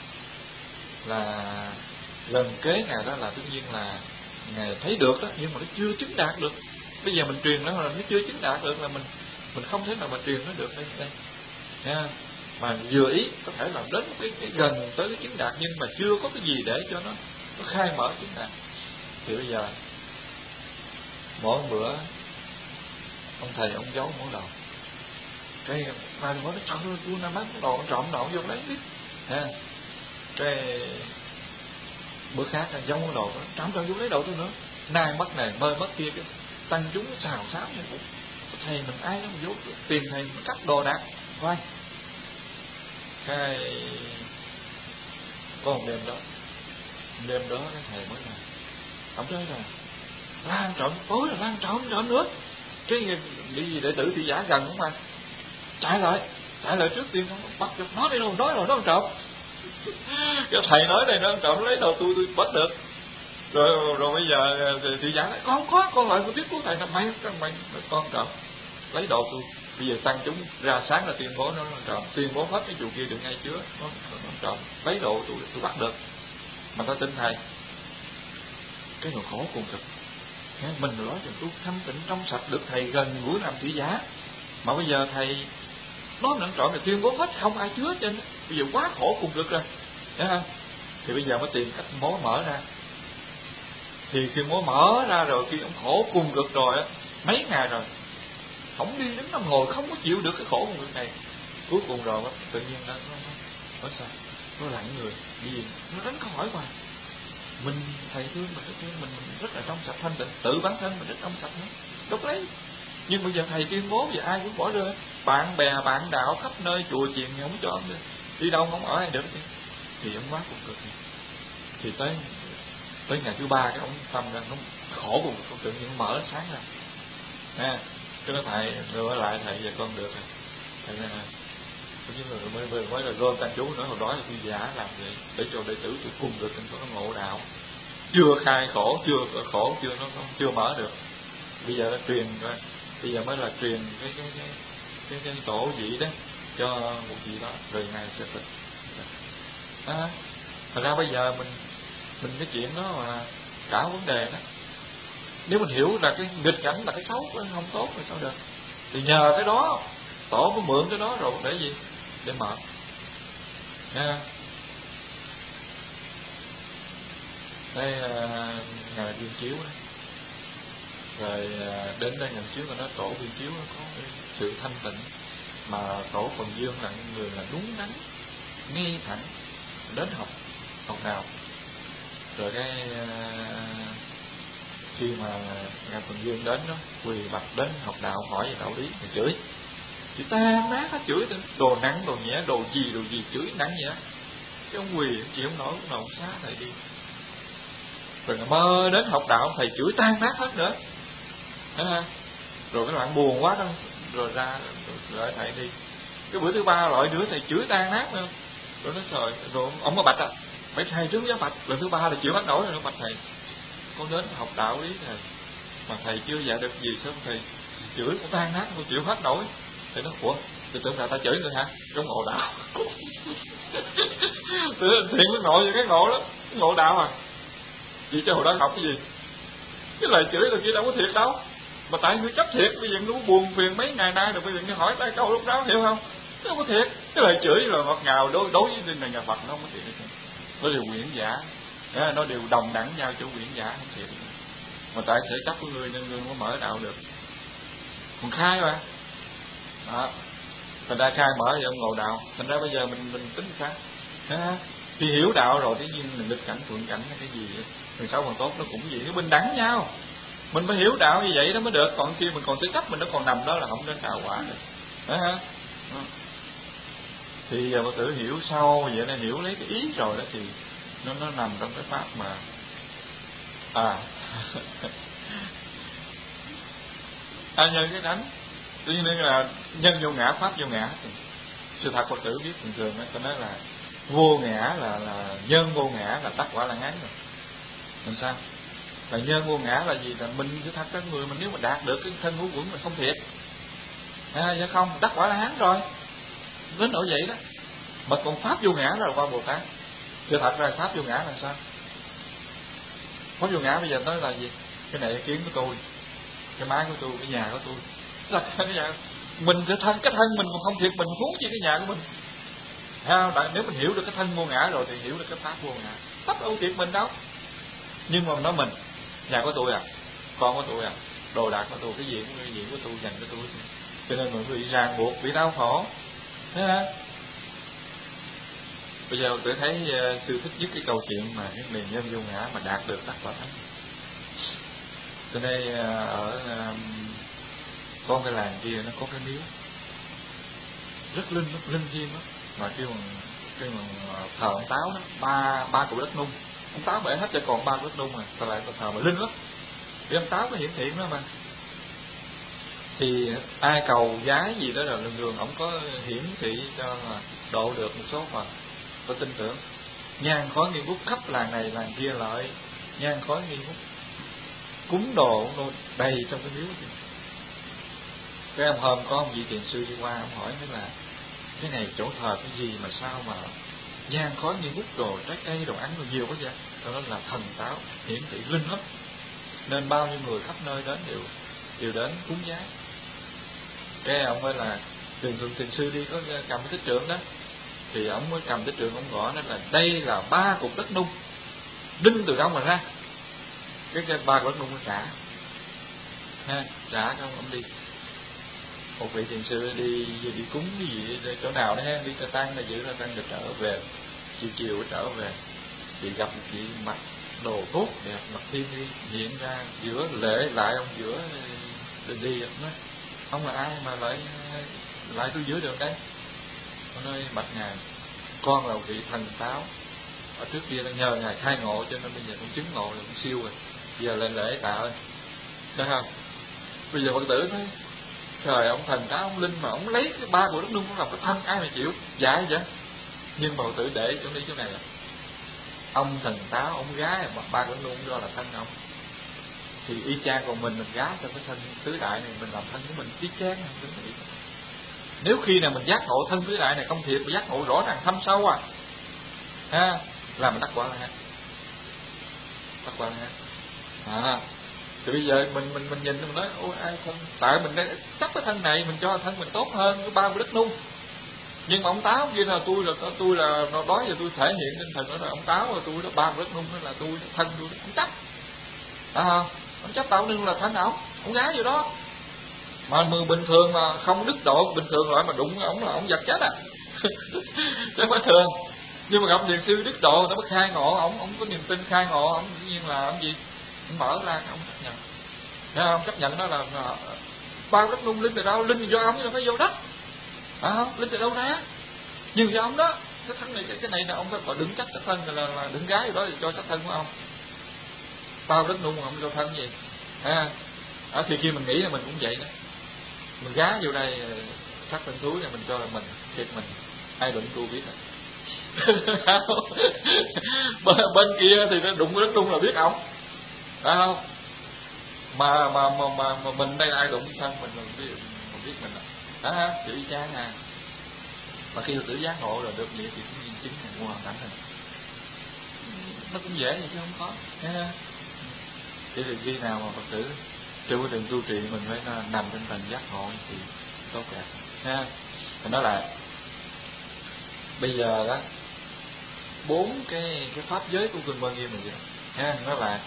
là gần kế ngài đó, là tất nhiên là ngài thấy được đó, nhưng mà nó chưa chứng đạt được. Bây giờ mình truyền nó là nó chưa chứng đạt được, là mình mình không thể nào mà truyền nó được đây đây nha. Mà vừa ý có thể là đến cái, cái gần tới cái chứng đạt, nhưng mà chưa có cái gì để cho nó nó khai mở chứng đạt. Thì bây giờ mỗi bữa ông thầy ông giấu mỗi đầu, cái mai nói nó trộm tôi nam bán đồ, trộm đồ vô lấy biết ha. Cái bữa khác giấu mỗi đồ, trộm trộm vô lấy đồ tôi nữa, nay mất này mơ mất kia, cái tăng chúng xào xáo như thầy mình ai nó mà vô tiền thầy mình cắt đồ đạc coi. Cái có một đêm đó, đêm đó cái thầy mới là ông nói là lan trộm, tối là lan trộm trộm nữa. Cái bị gì đệ tử thị giả gần không mà chạy lại chạy lại trước tiên bắt chụp nó đi đâu, nói rồi nó trộm. Cái thầy nói đây nó trộm, lấy đồ tôi tôi bắt được rồi. Rồi, rồi bây giờ thị giả nói con có con lại con tiếp của thầy là mày mày con trộm lấy đồ tôi. Bây giờ tăng chúng ra sáng là tuyên bố nó trộm, tuyên bố hết cái vụ kia được ngay chứa nó, nó, nó trộm lấy đồ tôi tôi bắt được, mà ta tin thầy. Cái nỗi khổ cùng cực. Mình nói rằng tôi thanh tịnh trong sạch, được thầy gần gũi làm thị giả, mà bây giờ thầy nói nặng trộm thì tuyên bố hết không ai chứa trên, bây giờ quá khổ cùng cực rồi, thấy không? Thì bây giờ mới tìm cách mối mở ra. Thì khi mối mở ra rồi, khi ông khổ cùng cực rồi á, mấy ngày rồi không đi đứng nằm ngồi, không có chịu được cái khổ cùng cực này, cuối cùng rồi đó, tự nhiên nó nó nó sao nó lặng người, vì nó đánh câu hỏi hoài. Mình thầy thương mình, thương mình, mình rất là trong sạch thanh tịnh, tự bản thân mình rất trong sạch nữa, đâu có lấy. Nhưng bây giờ thầy tuyên bố về ai cũng bỏ rơi, bạn bè bạn đạo khắp nơi, chùa chiền không cho ông đi, đi đâu không ở ai được thì, thì ông quá cùng cực. Thì tới tới ngày thứ ba cái ông tâm ra nó khổ cùng cực, tự nhiên mở sáng ra à, cái đó thầy rồi lại thầy giờ con được rồi, thầy nói là mới mới mới là gom tăng chú nữa, hồi đó là tôi giả làm vậy để cho đệ tử tôi cùng được nó ngộ đạo, chưa khai khổ, chưa khổ chưa nó, nó chưa mở được. Bây giờ nó truyền rồi, bây giờ mới là truyền cái cái cái cái, cái tổ vị đó cho một vị đó, rồi ngài sẽ tịch. À, thật ra bây giờ mình mình cái chuyện đó mà cả vấn đề đó, nếu mình hiểu là cái nghịch cảnh là cái xấu, cái không tốt thì sao được, thì nhờ cái đó tổ mới mượn cái đó rồi để gì, để mở nha. Đây ngài viên chiếu đó, rồi đến đây ngài chiếu và nói tổ viên chiếu có sự thanh tịnh, mà tổ Phần Dương là người là đúng đắn ngay thẳng, đến học học nào. Rồi cái khi mà ngài Phần Dương đến đó, quỳ bạch đến học đạo, hỏi về đạo lý thì chửi, chỉ tan nát hết, chửi đồ nặng đồ nhẹ, đồ gì đồ gì chửi nặng vậy. Cái ông quỳ chịu không nổi, cũng nào xá thầy đi. Rồi mơ đến học đạo thầy chửi tan nát hết nữa. À, rồi cái bạn buồn quá đó, rồi ra rồi, rồi thầy đi. Cái bữa thứ ba loại nữa thầy chửi tan nát nữa. Rồi nói trời, rồi ông mới bạch à, mấy thầy trước giáo bạch, lần thứ ba là chịu hết nổi rồi, nó bạch thầy, con đến học đạo lý thầy, mà thầy chưa dạy được gì, sao thầy chửi con tan nát, con chịu hết nổi. Thầy nói ủa, thì tưởng là ta chửi nữa hả? Trong ngộ đạo. Thiện cái ngộ gì cái ngộ đó, cái ngộ đạo à. Vì cho hồi đó học cái gì? Cái lời chửi là kia đâu có thiệt đâu. Mà tại ngươi chấp thiệt, bây giờ ngươi buồn phiền mấy ngày nay rồi, bây giờ ngươi hỏi ta câu lúc đó, hiểu không? Nó không có thiệt. Cái lời chửi là ngọt ngào đối đối với bên này nhà Phật nó không có thiệt. Nó đều quyển giả, nó đều đồng đẳng nhau chỗ quyển giả không thiệt. Mà tại thể chấp của ngươi nên ngươi không có mở đạo được. Còn khai mà. Đó. Thành ra khai mở thì ông ngộ đạo. Thành ra bây giờ mình mình tính sao? À, Khi hiểu đạo rồi tự nhiên mình nghịch cảnh thuận cảnh hay cái gì người xấu còn tốt nó cũng gì nó bình đẳng nhau. Mình phải hiểu đạo như vậy đó mới được. Còn khi mình còn tự chấp mình nó còn nằm đó là không đến đạo quả được. Đó hả? Thì giờ Phật tử hiểu sâu vậy là hiểu lấy cái ý rồi đó thì nó nó nằm trong cái pháp mà à à nhân cái đánh. Tuy nhiên là nhân vô ngã, pháp vô ngã. Sự thật Phật tử biết thường thường đó, tôi nói là vô ngã là là nhân vô ngã là tắc quả là ngán rồi. Làm sao? Là nhân vô ngã là gì? Là mình sự thật cái người mình nếu mà đạt được cái thân ngũ quẩn mình không thiệt. À, dạ không, tắc quả là hán rồi. Đến nỗi vậy đó. Mà còn pháp vô ngã là qua Bồ Tát. Sự thật ra pháp vô ngã là sao? Pháp vô ngã bây giờ nói là gì? Cái này cái kiến của tôi, cái máy của tôi, cái nhà của tôi. Là cái nhà mình sẽ thân cái thân mình còn không thiệt mình huống chi cái nhà của mình. Đại, nếu mình hiểu được cái thân vô ngã rồi thì hiểu được cái pháp vô ngã. Pháp đâu thiệt mình đâu. Nhưng mà nói mình, nhà của tôi à, con của tôi à, đồ đạc của tôi, cái gì cũng cái gì của tôi, dành cho tôi. Cho nên mình bị ràng buộc, bị đau khổ. Thấy không? Bây giờ tôi thấy uh, sư thích nhất cái câu chuyện mà cái miền nhân vô ngã mà đạt được đắc quả thánh. Cho nên uh, ở uh, con cái làng kia nó có cái miếu rất linh, rất linh thiêng đó. Mà kêu bằng kêu bằng thờ ông Táo đó, ba ba cục đất nung. Ông Táo bể hết cho còn ba cục đất nung mà, ta lại thờ mà linh lắm. Vì ông Táo có hiển thiện đó mà. Thì ai cầu giái gì đó là đường đường ổng có hiển thị cho là độ được một số phần. Tôi tin tưởng nhang khói nghi ngút khắp làng này làng kia lại nhang khói nghi ngút cúng đồ nó đầy trong cái miếu. Cái hôm hôm có ông vị thiền sư đi qua ông hỏi nói là cái này chỗ thờ cái gì mà sao mà nhang khói nghi ngút đồ trái cây đồ ăn đồ nhiều quá vậy? Cho nó là thần Táo hiển thị linh lắm, nên bao nhiêu người khắp nơi đến đều đều đến cúng giái. Cái ông mới là thường thường thiền sư đi có cầm cái tích trượng đó, thì ông mới cầm tích trượng ông gõ nên là đây là ba cục đất nung đinh từ đâu mà ra. Cái, cái ba cục đất nung nó trả ha, trả không ông đi. Một vị thiền sư đi đi cúng cái gì chỗ nào đó ha, đi cho tăng là giữ ra tăng rồi trở về chiều chiều trở về thì gặp một vị mặc đồ tốt đẹp, mặc thiên đi hiện ra giữa lễ lại ông giữa đường đi nói ông là ai mà lại lại tôi giữa đường đây. Ông nói bạch ngài, con là vị thần Táo ở trước kia đã nhờ ngài khai ngộ cho nên bây giờ cũng chứng ngộ rồi, cũng siêu rồi, giờ lên lễ tạ ơi, thấy không? Bây giờ Phật tử nói trời, ông thần Táo ông linh mà ông lấy cái ba của đất nung cũng làm cái thân ai mà chịu dạy vậy. Nhưng mà Phật tử để chỗ đi chỗ này là ông thần Táo ông gái ba của đất nung do là thân ông, thì y chang còn mình mình gái cho cái thân tứ đại này mình làm thân của mình y chang không tính. Nếu khi nào mình giác ngộ thân tứ đại này không thiệt, mình giác ngộ rõ ràng thâm sâu à ha, là mình đắc quả là ha, đắc quả là ha. À, thì bây giờ mình mình mình nhìn mình nói ôi ai thân, tại mình đang chấp cái thân này mình cho thân mình tốt hơn cái ba của đất nung. Nhưng mà ông Táo kia là tôi là tôi là nó đó giờ tôi thể hiện tinh thần đó là ông Táo là tôi đó, ba của đất nung đó là tôi thân tôi không chấp. À, ông chấp Táo nung là thân ổng, ông gái vô đó. Mà mười bình thường mà không đức độ bình thường loại mà đụng ổng là ổng giật chết à. Chứ không phải thường. Nhưng mà gặp thiền sư đức độ người ta mới khai ngộ, ổng ổng có niềm tin khai ngộ, ổng tự nhiên là ông gì ông mở ra ông chấp nhận. Thấy không? Chấp nhận đó là, là bao đất nung linh từ đâu, linh do ổng chứ đâu phải vô đất. À không, linh từ đâu ra? Nhưng do ổng đó, cái thân này cái, cái này là ông phải đừng chắc cái thân là là đừng gái đó thì cho chắc thân của ông. Bao đất nung ông cho thân gì? À, à thì khi mình nghĩ là mình cũng vậy đó. Mình gá vô đây sắc thân túi này mình cho là mình thiệt mình ai đụng tôi biết rồi. bên, bên kia thì nó đụng đất nung là biết ổng, phải không? Mà mà mà mà, mà mình đây là ai đụng thân mình mình biết mình biết mình đó ha, chữ y chang à. Mà khi tự giác ngộ rồi được vậy thì cũng nhân chứng là mua hoàn cảnh này nó cũng dễ vậy chứ không khó ha. Chỉ thì khi nào mà Phật tử trên cái đường tu trì mình phải nằm trên tầng giác ngộ thì tốt đẹp ha. Mình nói là bây giờ đó bốn cái cái pháp giới của kinh Quan Nghiêm mình vậy ha, nó là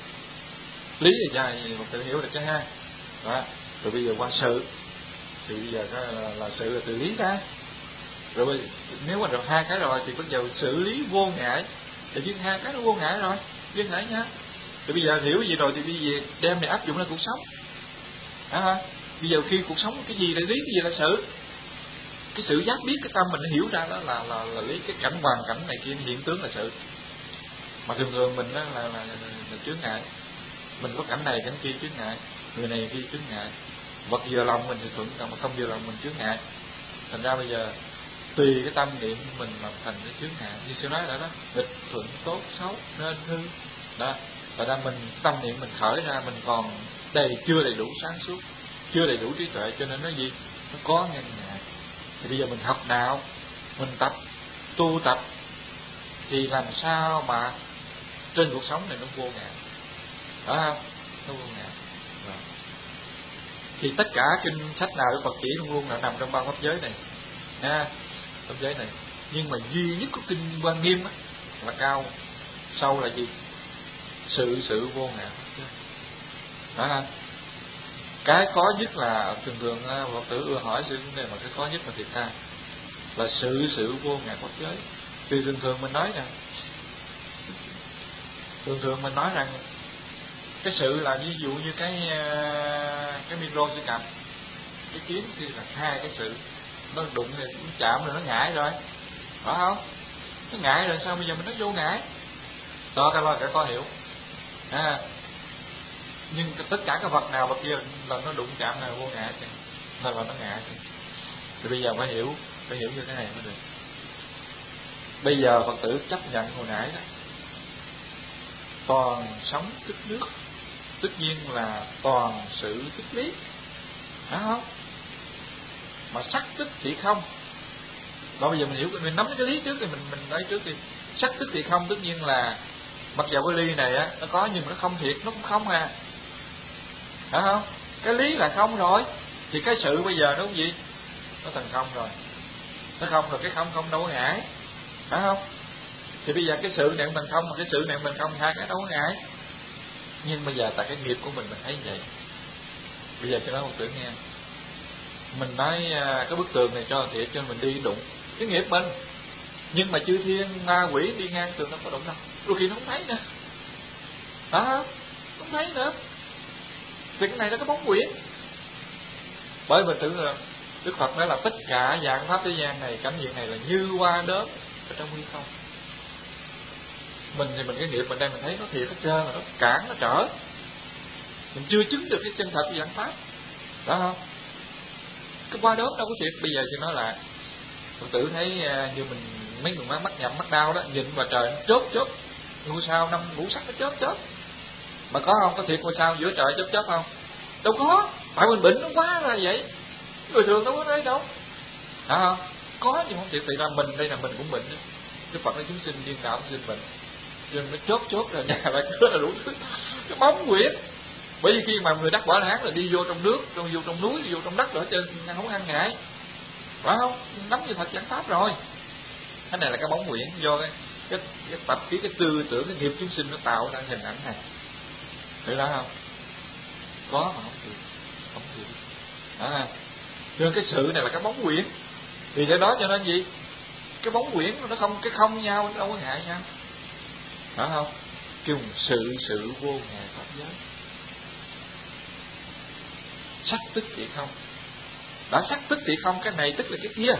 lý thì cha mình tự hiểu được chứ ha. Đó, rồi bây giờ qua sự thì bây giờ là, là sự là từ lý ra. Rồi nếu mà được hai cái rồi thì bây giờ xử lý vô ngại, thì biết hai cái nó vô ngại rồi, biết ngại nha. Thì bây giờ hiểu gì rồi thì bây giờ đem này áp dụng lên cuộc sống. À, bây giờ khi cuộc sống cái gì là lý, cái gì là sự. Cái sự giác biết cái tâm mình nó hiểu ra đó là là là lý, cái cảnh hoàn cảnh này kia hiện tướng là sự. Mà thường thường mình đó là là, là, là chướng ngại. Mình có cảnh này cảnh kia chướng ngại, người này kia chướng ngại. Vật vừa lòng mình thì thuận, mà không vừa lòng mình chướng ngại. Thành ra bây giờ tùy cái tâm niệm của mình mà thành cái chướng ngại. Như sư nói đã đó, nghịch thuận tốt xấu nên hư đó. Thành ra mình tâm niệm mình khởi ra mình còn đầy chưa đầy đủ sáng suốt, chưa đầy đủ trí tuệ, cho nên nó gì nó có ngăn ngại. Thì bây giờ mình học đạo, mình tập tu tập thì làm sao mà trên cuộc sống này nó vô ngại, phải không? Nó vô ngại. Rồi. Thì tất cả kinh sách nào của Phật chỉ luôn luôn là nằm trong ba pháp giới này, ha, pháp giới này. Nhưng mà duy nhất của kinh Quan Nghiêm á, là cao sâu là gì? Sự sự vô ngại. Đó. Cái khó nhất là thường thường Phật tử ưa hỏi sự vấn đề mà cái khó nhất là thiệt tha là sự sự vô ngại pháp giới. Thì thường thường mình nói rằng thường thường mình nói rằng cái sự là ví dụ như cái cái micro sư cầm, cái kiếm thì là hai cái sự nó đụng thì nó chạm rồi nó ngại rồi, phải không? Nó ngại rồi sao bây giờ mình nói vô ngại đó, cái lo cái khó hiểu. À, nhưng tất cả các vật nào vật kia là nó đụng chạm là vô ngại thì là, là nó ngại thì. Thì bây giờ phải hiểu phải hiểu như thế này mới được. Bây giờ Phật tử chấp nhận hồi nãy đó, toàn sống tức nước, tất nhiên là toàn sự tức lý, phải không? Mà sắc tức thì không. Đó, bây giờ mình hiểu, mình nắm cái lý trước thì mình mình nói trước đi. Sắc tức thì không, tất nhiên là mặc dầu cái ly này á nó có nhưng mà nó không thiệt, nó cũng không à, phải không? Cái lý là không rồi, thì cái sự bây giờ nó cũng gì? Nó thành không rồi. Nó không rồi, cái không không đâu có ngại, phải không? Thì bây giờ cái sự này mình không, mà cái sự này mình không, hai cái đâu có ngại. Nhưng bây giờ tại cái nghiệp của mình mình thấy vậy. Bây giờ cho nói một tưởng nghe, mình nói cái bức tường này cho thiệt cho mình đi đụng cái nghiệp mình, nhưng mà chư thiên ma quỷ đi ngang tường nó có đụng đâu, đôi khi nó không thấy nữa, đó, không thấy nữa. Thì cái này là cái bóng quyển. Bởi mình tưởng là Đức Phật nói là tất cả dạng pháp thế gian này, cảnh diện này là như hoa đốm ở trong hư không. Mình thì mình cái nghiệp mình đang mình thấy nó thiệt hết trơn, là nó cản nó trở, mình chưa chứng được cái chân thật của dạng pháp, đó không? Cái hoa đốm đâu có thiệt. Bây giờ thì nói là Phật tử thấy như mình mấy người mắt nhầm mắt đau đó, nhìn vào trời nó chớp chớp, ngôi sao năm ngũ sắc nó chớp chớp, mà có không? Có thiệt ngôi sao giữa trời chớp chớp không? Đâu có, tại mình bệnh nó quá là vậy, người thường đâu có thấy đâu, hả không? Có nhưng không thiệt. Thì ra mình đây là mình cũng bệnh đó. Đức Phật nói chúng sinh điên đạo sinh bệnh, cho nên nó chốt chốt rồi nhà lại cửa là đủ thứ, cái bóng quyển. Bởi vì khi mà người đắc quả hán là đi vô trong nước, trong vô trong núi, đi vô trong đất rồi, trên không ăn ngại, phải không? Nắm như thật chẳng pháp rồi. Cái này là cái bóng quyển do cái cái, cái tập khí, cái tư tưởng, cái nghiệp chúng sinh nó tạo ra hình ảnh này, thấy đó không? Có mà không chịu, không chịu. À, nhưng cái sự này là cái bóng quyển, thì cái đó cho nên gì? Cái bóng quyển nó không, cái không nhau nó đâu có ngại nhau, phải không? Kêu sự sự vô ngại pháp giới. Sắc tức thì không, đã sắc tức thì không, cái này tức là cái kia.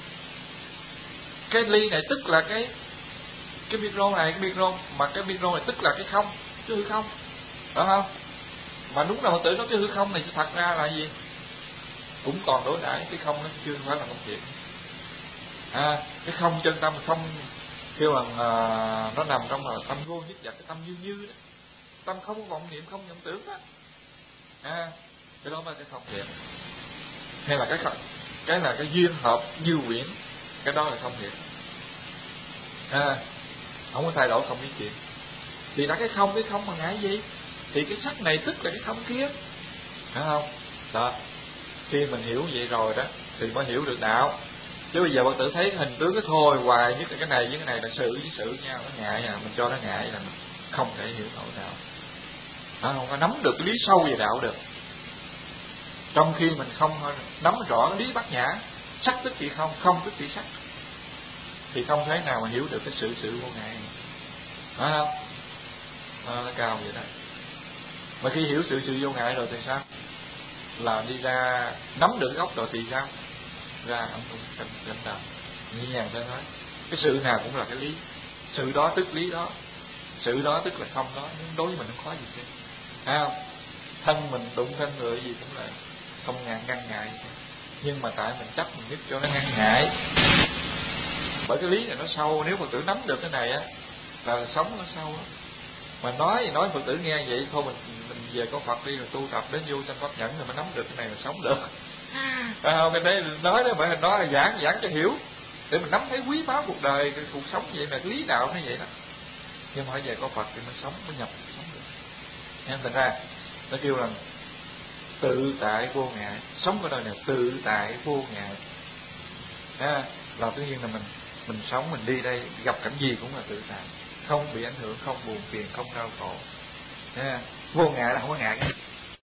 Cái ly này tức là cái cái micro này, cái micro, mà cái micro này tức là cái không, cái hư không, phải không? Mà đúng là Phật tử nói cái hư không này thật ra là gì? Cũng còn đối đãi, cái không nó chưa phải là không thiện. À, cái không chân tâm không kêu bằng à, nó nằm trong là tâm vô nhất vật, cái tâm như như đó, tâm không có vọng niệm, không vọng tưởng đó. À, cái đó là cái không thiện. Hay là cái không, cái là cái duyên hợp như quyển, cái đó là không thiện. À, không có thay đổi, không biến chuyển. Thì đã cái không, cái không mà ngại gì? Thì cái sắc này tức là cái không kia, phải không? Đó, khi mình hiểu vậy rồi đó thì mới hiểu được đạo. Chứ bây giờ bạn tự thấy hình tướng cái thôi hoài, nhất là cái này với cái này là sự với sự với nhau, nó ngại à, mình cho nó ngại là mình không thể hiểu nổi đạo. Nó không có nắm được cái lý sâu về đạo được. Trong khi mình không nắm rõ cái lý bát nhã, sắc tức thì không, không tức thì sắc, thì không thể nào mà hiểu được cái sự sự vô ngại này. Phải không? À, nó cao vậy đó. Mà khi hiểu sự sự vô ngại rồi thì sao? Là đi ra nắm được gốc rồi thì sao? Ra ông cũng cảnh cảnh đạo nhẹ nhàng thôi nói. Cái sự nào cũng là cái lý, sự đó tức lý đó, sự đó tức là không đó, đối với mình không có gì chứ. Phải không? Thân mình đụng thân người gì cũng là không ngăn ngăn ngại, nhưng mà tại mình chấp mình nhất cho nó ngăn ngại. Bởi cái lý này nó sâu, nếu mà tự nắm được cái này á là sống nó sâu á. Mà nói thì nói Phật tử nghe vậy thôi, mình mình về có Phật đi rồi tu tập đến vô sanh pháp nhẫn rồi mới nắm được cái này là sống được. Phải không? Cái đấy nói đó, bởi mình nói là giảng giảng cho hiểu để mình nắm thấy quý báu cuộc đời, cái cuộc sống vậy mà cái lý đạo nó vậy đó. Nhưng mà phải về có Phật thì mới sống, mới nhập sống được. Nên thành ra nó kêu rằng tự tại vô ngại, sống ở đời này tự tại vô ngại. À, là tự nhiên là mình mình sống, mình đi đây gặp cảnh gì cũng là tự tại, không bị ảnh hưởng, không buồn phiền, không đau khổ. À, vô ngại là không có ngại.